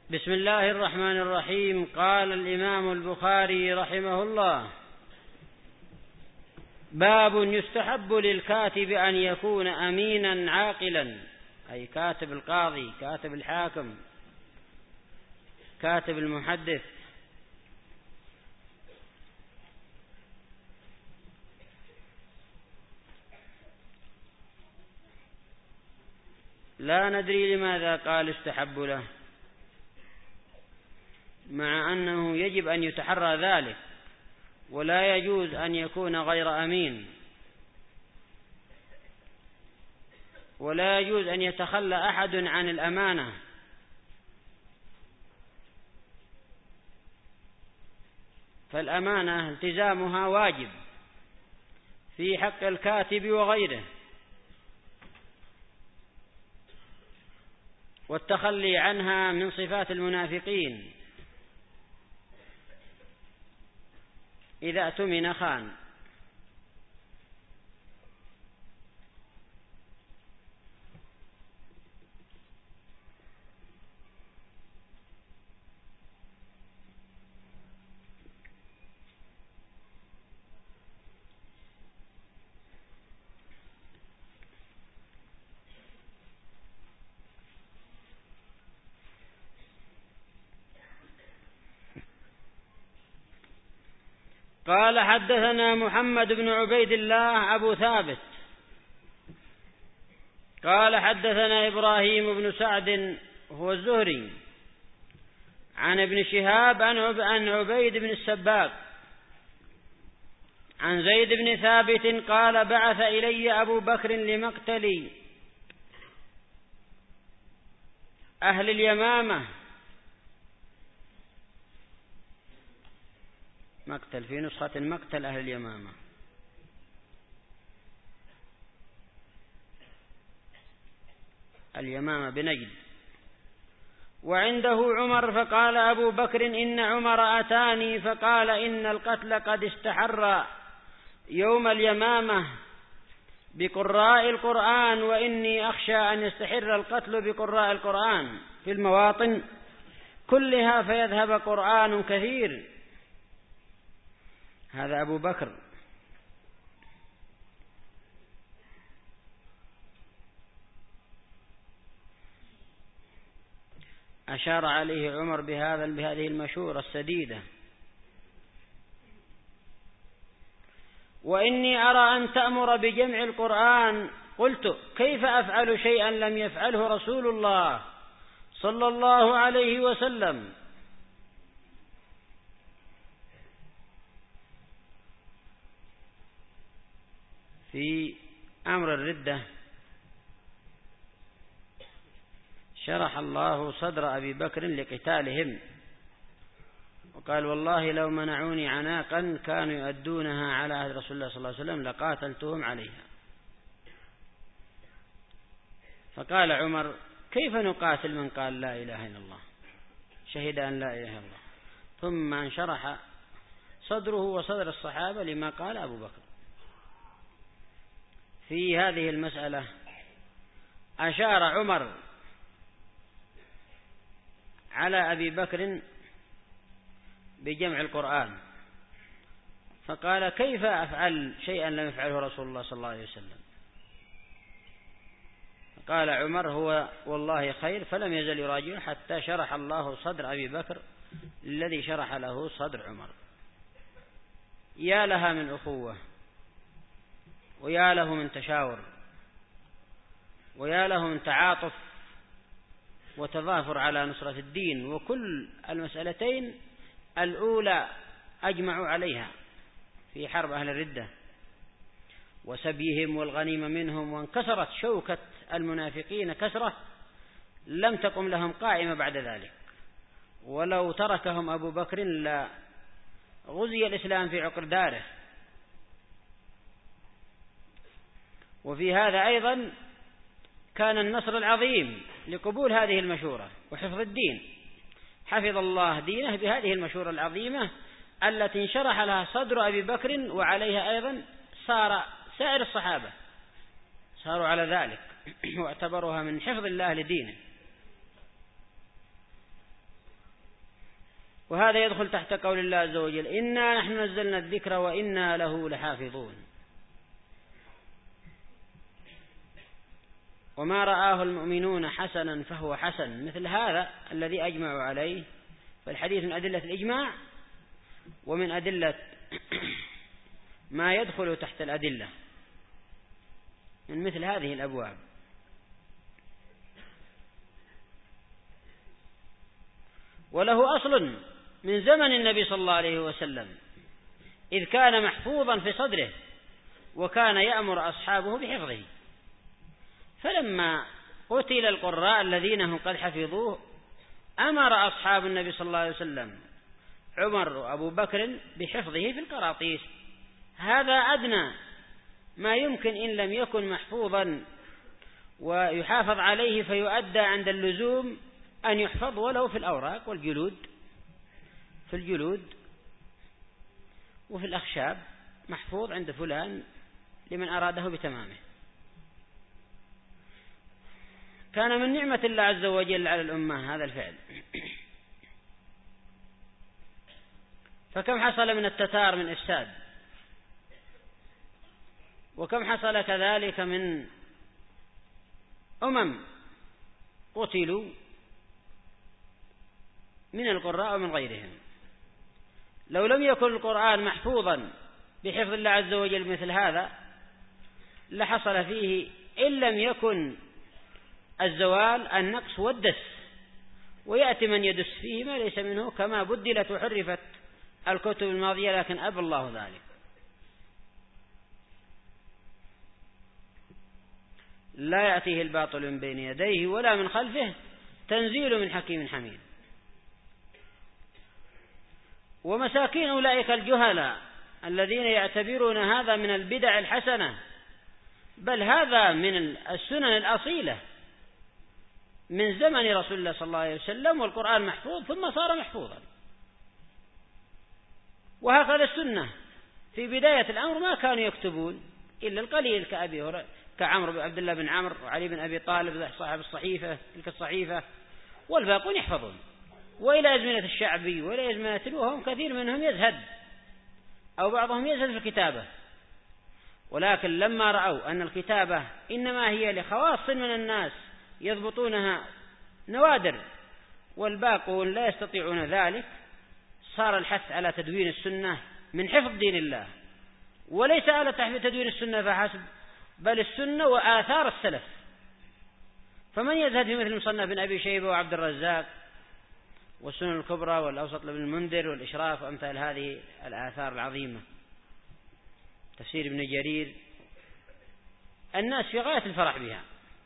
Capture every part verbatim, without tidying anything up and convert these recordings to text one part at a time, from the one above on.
بسم الله الرحمن الرحيم. قال الإمام البخاري رحمه الله: باب يستحب للكاتب أن يكون أمينا عاقلا، أي كاتب القاضي، كاتب الحاكم، كاتب المحدث. لا ندري لماذا قال استحب له، مع أنه يجب أن يتحرى ذلك، ولا يجوز أن يكون غير أمين، ولا يجوز أن يتخلى أحد عن الأمانة، فالأمانة التزامها واجب في حق الكاتب وغيره، والتخلي عنها من صفات المنافقين، إذا اؤتمن خان. قال: حدثنا محمد بن عبيد الله أبو ثابت قال: حدثنا إبراهيم بن سعد هو الزهري عن ابن شهاب عن عبيد بن السباق عن زيد بن ثابت قال: بعث إلي أبو بكر لمقتل أهل اليمامة. مقتل في نسخة مقتل أهل اليمامة. اليمامة بنجد. وعنده عمر، فقال أبو بكر: إن عمر أتاني فقال إن القتل قد استحر يوم اليمامة بقراء القرآن، وإني أخشى أن يستحر القتل بقراء القرآن في المواطن كلها فيذهب قرآن كثير. هذا أبو بكر. أشار عليه عمر بهذا بهذه المشورة السديدة: وإني أرى أن تأمر بجمع القرآن. قلت: كيف أفعل شيئا لم يفعله رسول الله صلى الله عليه وسلم؟ في أمر الردة شرح الله صدر أبي بكر لقتالهم، وقال: والله لو منعوني عناقا كانوا يؤدونها على عهد رسول الله صلى الله عليه وسلم لقاتلتهم عليها. فقال عمر: كيف نقاتل من قال لا إله إلا الله، شهد أن لا إله إلا الله؟ ثم انشرح صدره وصدر الصحابة لما قال أبو بكر في هذه المسألة. أشار عمر على أبي بكر بجمع القرآن، فقال: كيف أفعل شيئا لم يفعله رسول الله صلى الله عليه وسلم؟ قال عمر: هو والله خير، فلم يزل يراجع حتى شرح الله صدر أبي بكر الذي شرح له صدر عمر. يا لها من أخوة، ويا له من تشاور، ويا له من تعاطف وتظافر على نصرة الدين. وكل المسألتين الأولى أجمعوا عليها في حرب أهل الردة وسبيهم والغنيمة منهم، وانكسرت شوكة المنافقين كسرة لم تقم لهم قائمة بعد ذلك. ولو تركهم أبو بكر لا غزي الإسلام في عقر داره. وفي هذا أيضا كان النصر العظيم لقبول هذه المشورة وحفظ الدين. حفظ الله دينه بهذه المشورة العظيمة التي انشرح لها صدر أبي بكر، وعليها أيضا صار سائر الصحابة صاروا على ذلك واعتبروها من حفظ الله لدينه. وهذا يدخل تحت قول الله عز وجل: إنا نحن نزلنا الذكر وإنا له لحافظون. وما رآه المؤمنون حسنا فهو حسن، مثل هذا الذي أجمعوا عليه. فالحديث من أدلة الإجماع، ومن أدلة ما يدخل تحت الأدلة من مثل هذه الأبواب. وله أصل من زمن النبي صلى الله عليه وسلم، إذ كان محفوظا في صدره وكان يأمر أصحابه بحفظه. فلما قتل القراء الذين هم قد حفظوه أمر أصحاب النبي صلى الله عليه وسلم عمر وأبو بكر بحفظه في القراطيس. هذا أدنى ما يمكن إن لم يكن محفوظا ويحافظ عليه، فيؤدى عند اللزوم أن يحفظ ولو في الأوراق والجلود، في الجلود وفي الأخشاب محفوظ عند فلان لمن أراده بتمامه. كان من نعمة الله عز وجل على الأمة هذا الفعل. فكم حصل من التتار من إفساد، وكم حصل كذلك من أمم قتلوا من القراء ومن غيرهم. لو لم يكن القرآن محفوظا بحفظ الله عز وجل مثل هذا لحصل فيه إن لم يكن الزوال النقص والدس، ويأتي من يدس فيه ما ليس منه، كما بدلت وحرفت الكتب الماضية، لكن أبى الله ذلك. لا يأتيه الباطل من بين يديه ولا من خلفه تنزيل من حكيم حميد. ومساكين أولئك الجهلاء الذين يعتبرون هذا من البدع الحسنة، بل هذا من السنن الأصيلة من زمن رسول الله صلى الله عليه وسلم، والقرآن محفوظ ثم صار محفوظا. وهكذا السنة في بداية الأمر ما كانوا يكتبون إلا القليل، كأبي هريرة كعمرو بن عبد الله بن عمرو وعلي بن أبي طالب صاحب الصحيفة تلك الصحيفة، والباقون يحفظون. وإلى أزمنة الشعبي وإلى أزمنة وهم كثير منهم يزهد أو بعضهم يزهد في الكتابة، ولكن لما رأوا أن الكتابة إنما هي لخواص من الناس يضبطونها نوادر والباقون لا يستطيعون ذلك، صار الحث على تدوين السنة من حفظ دين الله، وليس على تدوين السنة فحسب، بل السنة وآثار السلف. فمن يزهد في مثل مصنف بن أبي شيبة وعبد الرزاق والسنن الكبرى والأوسط لابن المنذر والإشراف وأمثال هذه الآثار العظيمة، تفسير ابن جرير، الناس في غاية الفرح بها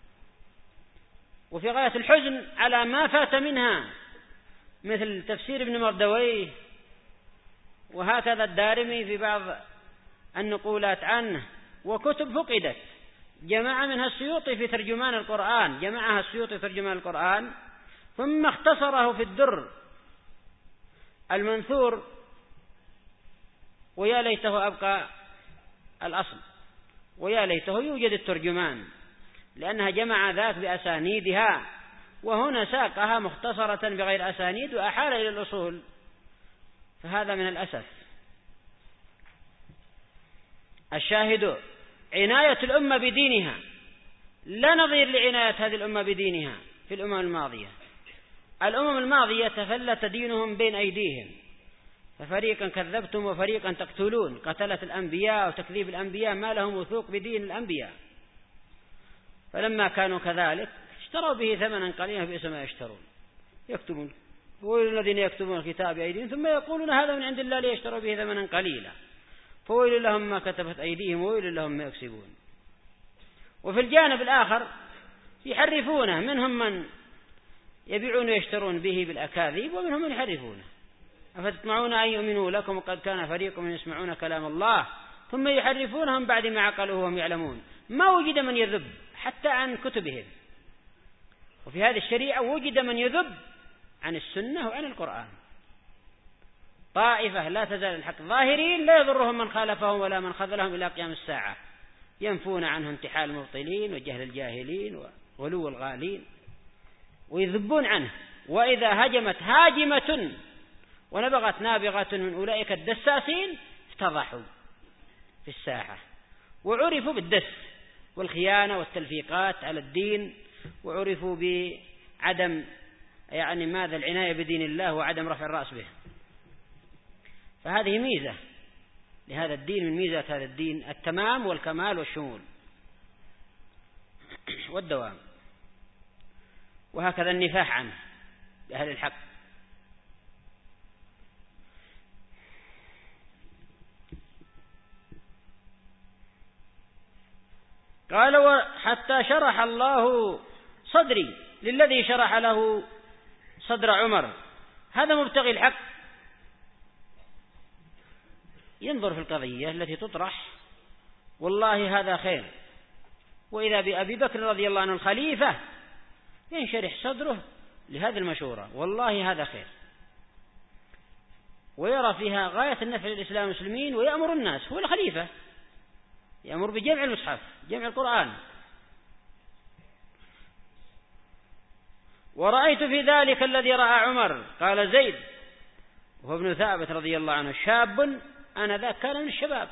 وفي غاية الحزن على ما فات منها، مثل تفسير ابن مردويه، وهكذا الدارمي في بعض النقولات عنه، وكتب فقدت. جماعة منها السيوطي في ترجمان القرآن، جمعها السيوطي في ترجمان القرآن ثم اختصره في الدر المنثور، ويا ليته أبقى الأصل، ويا ليته يوجد الترجمان، لأنها جمع ذاك بأسانيدها، وهنا ساقها مختصرة بغير أسانيد وأحال إلى الأصول، فهذا من الأسف. الشاهد عناية الأمة بدينها لا نظير لعناية هذه الأمة بدينها في الأمم الماضية. الأمم الماضية تفلت دينهم بين أيديهم، ففريقا كذبتم وفريقا تقتلون، قتلت الأنبياء وتكذيب الأنبياء ما لهم وثوق بدين الأنبياء. فلما كانوا كذلك اشتروا به ثمنا قليلا بئس ما يشترون، يكتبون، ويل الذين يكتبون الكتاب بأيديهم ثم يقولون هذا من عند الله ليشتروا به ثمنا قليلا، فويل لهم ما كتبت أيديهم وويل لهم ما يكسبون. وفي الجانب الآخر يحرفونه، منهم من يبيعون ويشترون به بالأكاذيب، ومنهم من يحرفونه. أفتطمعون أن يؤمنوا لكم وقد كان فريق من يسمعون كلام الله ثم يحرفونهم بعد ما عقلوه وهم يعلمون. ما وجد من يذب حتى عن كتبهم، وفي هذه الشريعة وجد من يذب عن السنة وعن القرآن. طائفة لا تزال الحق ظاهرين لا يضرهم من خالفهم ولا من خذلهم إلى قيام الساعة، ينفون عنه انتحال المبطلين وجهل الجاهلين وغلو الغالين، ويذبون عنه. وإذا هجمت هاجمة ونبغت نابغة من أولئك الدساسين افتضحوا في الساحة وعرفوا بالدس والخيانة والتلفيقات على الدين، وعرفوا بعدم يعني ماذا العناية بدين الله وعدم رفع الرأس به. فهذه ميزة لهذا الدين من ميزات هذا الدين، التمام والكمال والشمول والدوام. وهكذا النفاح عنه لأهل الحق. قال حتى شرح الله صدري للذي شرح له صدر عمر. هذا مبتغي الحق ينظر في القضية التي تطرح، والله هذا خير. وإذا بأبي بكر رضي الله عنه الخليفة ينشرح صدره لهذه المشورة، والله هذا خير، ويرى فيها غاية النفع للإسلام والمسلمين، ويأمر الناس. هو الخليفة يأمر بجمع المصحف، جمع القرآن. ورأيت في ذلك الذي رأى عمر، قال زيد وهو ابن ثابت رضي الله عنه، شاب أنا ذاك كان من الشباب،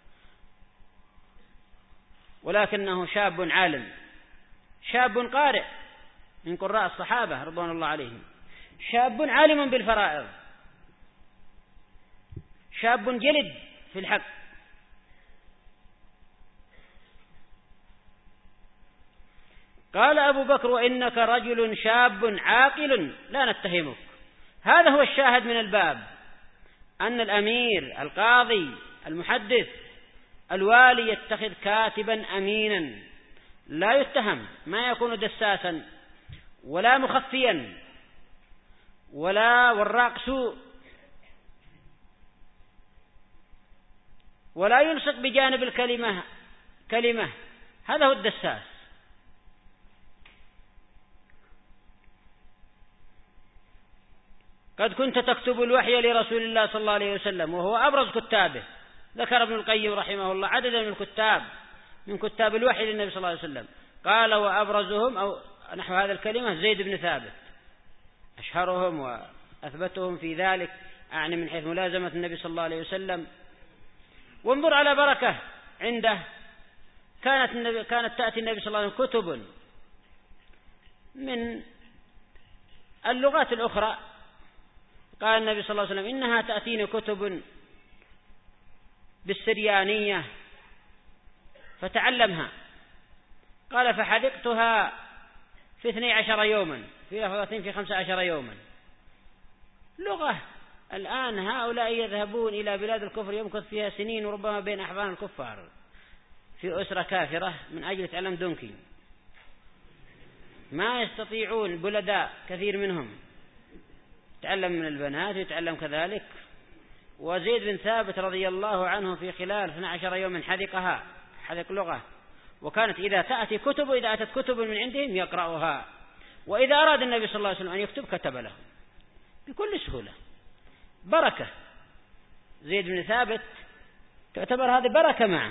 ولكنه شاب عالم، شاب قارئ من قراء الصحابة رضوان الله عليهم، شاب عالم بالفرائض، شاب جلد في الحق. قال أبو بكر وإنك رجل شاب عاقل لا نتهمك. هذا هو الشاهد من الباب، أن الأمير القاضي المحدث الوالي يتخذ كاتبا أمينا لا يتهم، ما يكون دساسا ولا مخفيا ولا وراق سوء ولا يلصق بجانب الكلمة كلمة. هذا هو الدساس. قد كنت تكتب الوحي لرسول الله صلى الله عليه وسلم وهو أبرز كتابه. ذكر ابن القيم رحمه الله عددا من الكتاب من كتاب الوحي للنبي صلى الله عليه وسلم، قال وأبرزهم أو نحو هذا الكلمة زيد بن ثابت، أشهرهم وأثبتهم في ذلك أعني من حيث ملازمة النبي صلى الله عليه وسلم. وانظر على بركة عنده، كانت النبي كانت تأتي النبي صلى الله عليه وسلم كتب من اللغات الأخرى. قال النبي صلى الله عليه وسلم إنها تأتيني كتب بالسريانية فتعلمها. قال فحذقتها في اثني عشر يوما، في لفظة في خمسة عشر يوما. لغة الآن هؤلاء يذهبون إلى بلاد الكفر يمكث فيها سنين وربما بين أحضان الكفار في أسرة كافرة من أجل يتعلم دونكي، ما يستطيعون بلداء كثير منهم يتعلم من البنات ويتعلم كذلك. وزيد بن ثابت رضي الله عنه في خلال اثني عشر يوما حذقها، حذق لغة. وكانت إذا تأتي كتب إذا أتت كتب من عندهم يقرأها، وإذا أراد النبي صلى الله عليه وسلم أن يكتب كتب له بكل سهولة. بركة. زيد بن ثابت تعتبر هذه بركة معه.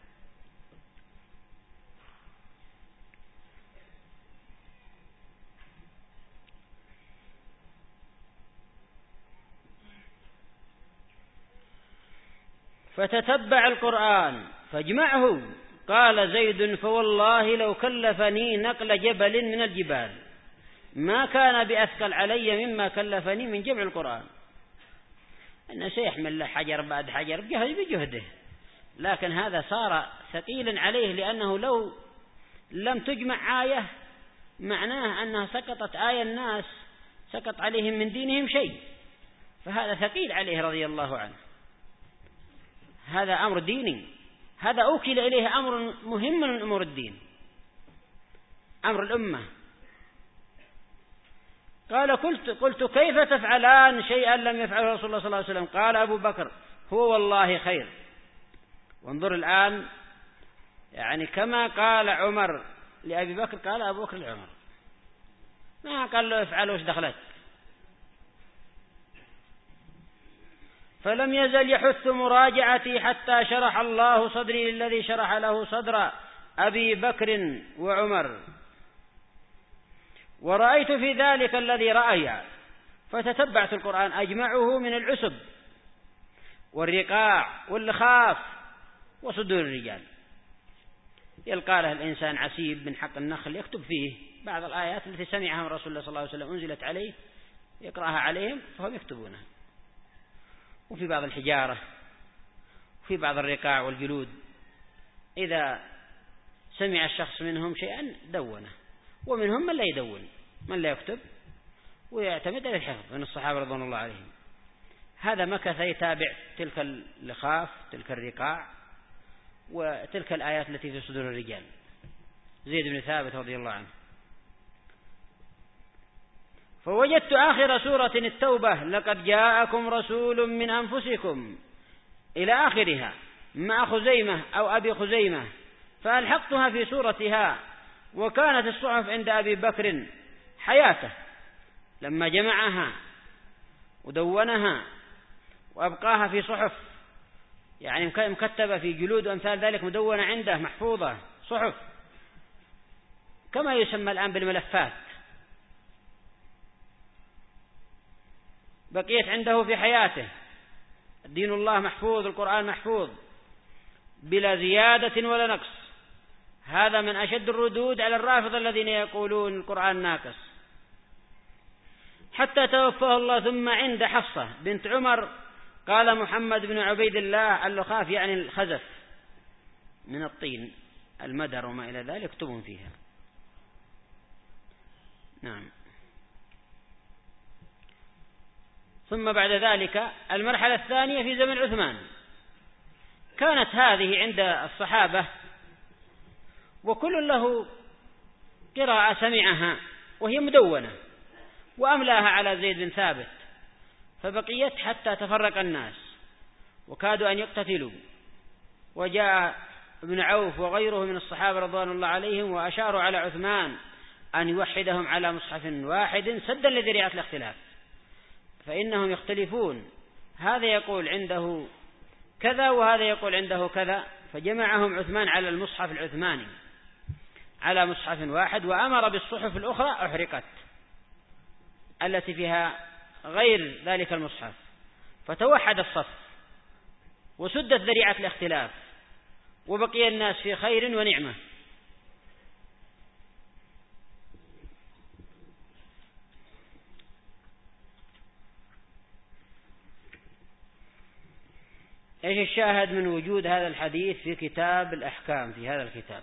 فتتبع القرآن فاجمعه. قال زيد فوالله لو كلفني نقل جبل من الجبال ما كان بأثقل علي مما كلفني من جمع القرآن. أنه سيحمل له حجر بعد حجر بجهده، لكن هذا صار ثقيلا عليه، لأنه لو لم تجمع آية معناه أنها سقطت آية الناس سقط عليهم من دينهم شيء، فهذا ثقيل عليه رضي الله عنه. هذا أمر ديني، هذا أوكل إليه أمر مهم من أمور الدين، أمر الأمة. قال قلت, قلت كيف تفعلان شيئا لم يفعله رسول الله صلى الله عليه وسلم؟ قال أبو بكر هو والله خير. وانظر الآن يعني كما قال عمر لأبي بكر قال أبو بكر لعمر، ما قال له افعله وش دخلت. فلم يزل يحث مراجعتي حتى شرح الله صدري للذي شرح له صدر أبي بكر وعمر. ورأيت في ذلك الذي رأي، فتتبعت القرآن أجمعه من العسب والرقاع واللخاف وصدور الرجال. يلقى له الإنسان عسيب من حق النخل يكتب فيه بعض الآيات التي سمعها من رسول الله صلى الله عليه وسلم أنزلت عليه، يقرأها عليهم فهم يكتبونها. وفي بعض الحجارة وفي بعض الرقاع والجلود إذا سمع الشخص منهم شيئا دونه، ومنهم من لا يدون، من لا يكتب ويعتمد على الحفظ من الصحابة رضوان الله عليهم. هذا مكث يتابع تلك اللخاف، تلك الرقاع، وتلك الآيات التي في صدور الرجال، زيد بن ثابت رضي الله عنه. فوجدت آخر سورة التوبة لقد جاءكم رسول من أنفسكم إلى آخرها مع خزيمة أو أبي خزيمة، فألحقتها في سورتها. وكانت الصحف عند أبي بكر حياته لما جمعها ودونها وأبقاها في صحف، يعني مكتبة في جلود وأمثال ذلك، مدونة عنده محفوظة صحف كما يسمى الآن بالملفات، بقيت عنده في حياته. دين الله محفوظ، القرآن محفوظ بلا زيادة ولا نقص. هذا من أشد الردود على الرافضة الذين يقولون القرآن ناقص. حتى توفاه الله. ثم عند حفصة بنت عمر قال محمد بن عبيد الله اللخاف يعني الخزف من الطين، المدر وما إلى ذلك، يكتبون فيها. نعم. ثم بعد ذلك المرحلة الثانية في زمن عثمان، كانت هذه عند الصحابة وكل له قراءة سمعها وهي مدونة، وأملاها على زيد بن ثابت، فبقيت حتى تفرق الناس وكادوا أن يقتتلوا. وجاء ابن عوف وغيره من الصحابة رضوان الله عليهم وأشاروا على عثمان أن يوحدهم على مصحف واحد سدا لذريعة الاختلاف، فإنهم يختلفون، هذا يقول عنده كذا وهذا يقول عنده كذا، فجمعهم عثمان على المصحف العثماني على مصحف واحد، وأمر بالصحف الأخرى أحرقت التي فيها غير ذلك المصحف، فتوحد الصف وسدت ذريعة الاختلاف، وبقي الناس في خير ونعمة. ايش الشاهد من وجود هذا الحديث في كتاب الأحكام؟ في هذا الكتاب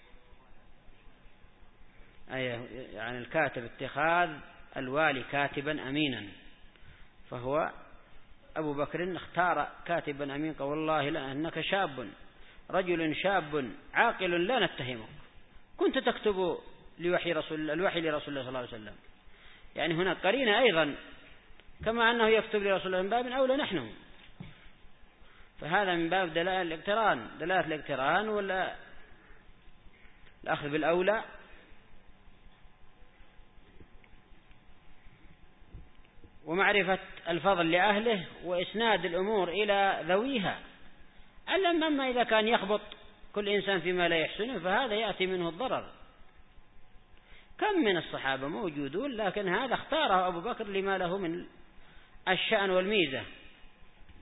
أيه يعني الكاتب اتخاذ الوالي كاتبا أمينا، فهو أبو بكر اختار كاتبا أمين، قال والله لا أنك شاب، رجل شاب عاقل لا نتهمك، كنت تكتب لوحي رسول الوحي لرسول الله صلى الله عليه وسلم. يعني هنا قرينة أيضا، كما أنه يكتب لرسول الله من باب أولى نحن، فهذا من باب دلائل الاقتران، دلالة الاقتران ولا الأخذ بالأولى. ومعرفة الفضل لأهله وإسناد الأمور إلى ذويها. علم أما إذا كان يخبط كل إنسان فيما لا يحسنه فهذا يأتي منه الضرر. كم من الصحابة موجودون، لكن هذا اختاره أبو بكر لما له من الشأن والميزة.